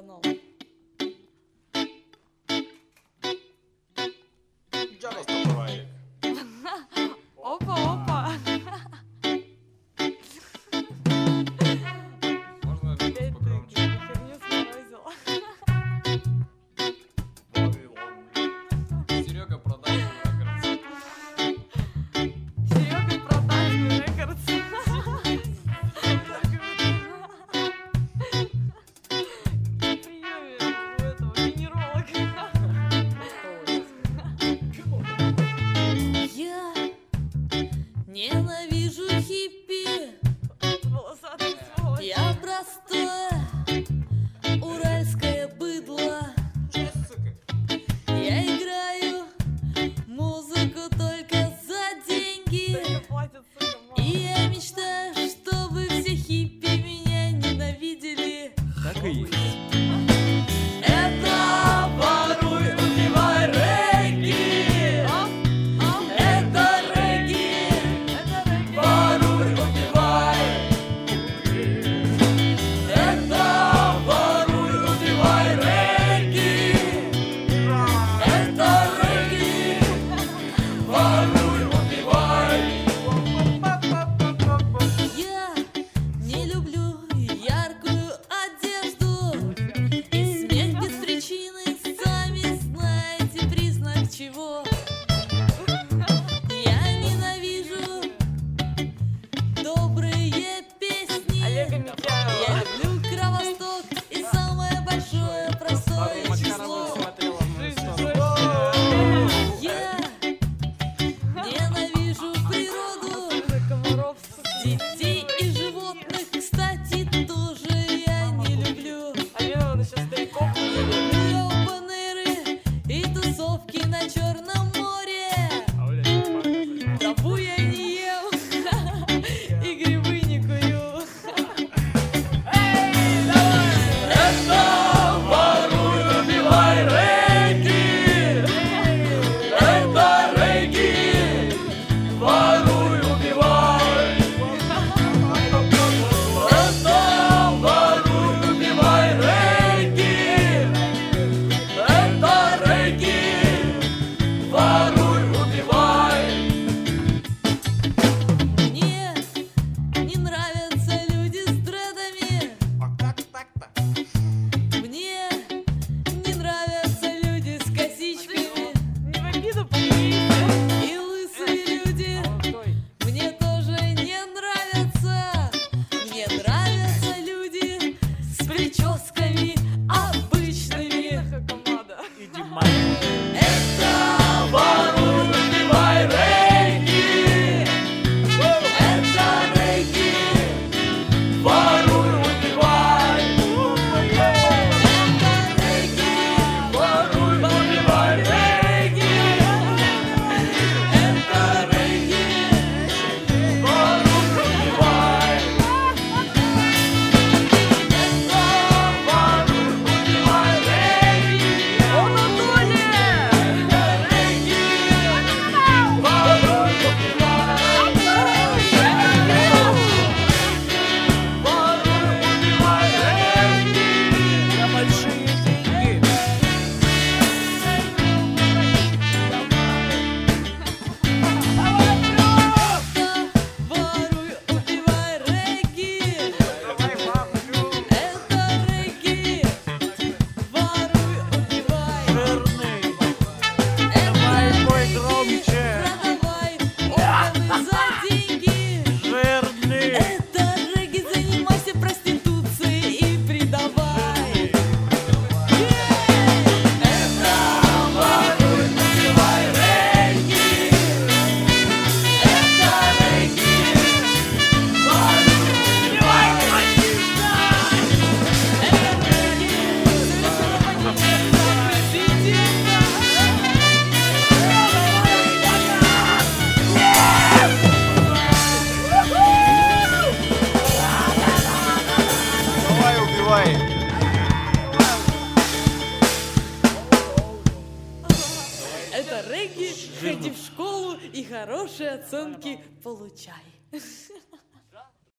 канал. Часто бывает. Опа-опа. Можно Опять ты погромче? херню сморозила. Серега продажный рекордс. Серега продажный рекордс. На приеме у этого генеролога. Я ненавижу хиппи. Волосатый сволочь. Я простое уральское быдло. Че, сука? Я играю музыку только за деньги. Только платят, сука, мало. И я мечтаю, чтобы все хиппи меня ненавидели. Так и есть. Это воруй, убивай регги. Это регги. Воруй, убивай. Это воруй, убивай регги. Это регги. Воруй, убивай. Я не люблю яркую одежду и смех без причины, сами знаете признак чего. Я ненавижу добрые песни. Олега Я Митяева. люблю Кровосток и самое большое простое число. Я ненавижу природу, Комаров, сука. детей и животных, кстати, тоже я не люблю. А он еще стариков не Не любит. люблю опенеры и тусовки на Черном море. Траву я не ем и грибы не курю. Это воруй, убивай регги. Это регги. Воруй, убивай. Это воруй, убивай регги. Это регги. Воруй, убивай. Мне не нравятся люди с дредами. А как так-то? Мне не нравятся люди с косичками. Не в обиду помириться. И лысые люди Молодой. мне тоже не нравятся. Мне нравятся люди с прическами обычными. Хакамада. Иди мать. Это воруй, убивай регги. Это регги. Воруй, убивай. Это регги. Воруй, убивай регги. Это регги. Воруй, убивай. Это воруй, убивай регги. Он Анатолий! За большие деньги. Воруй, убивай регги. Это регги. Воруй, убивай. Жирный. Это Давай, пой громче. продавай органы за деньги. Жирный. Это регги, занимайся проституцией и предавай. Это воруй, убивай регги. Это регги. Воруй, убивай фашиста. Это регги. Президента. Давай, убивай. Это регги, ходи в школу и хорошие оценки получай.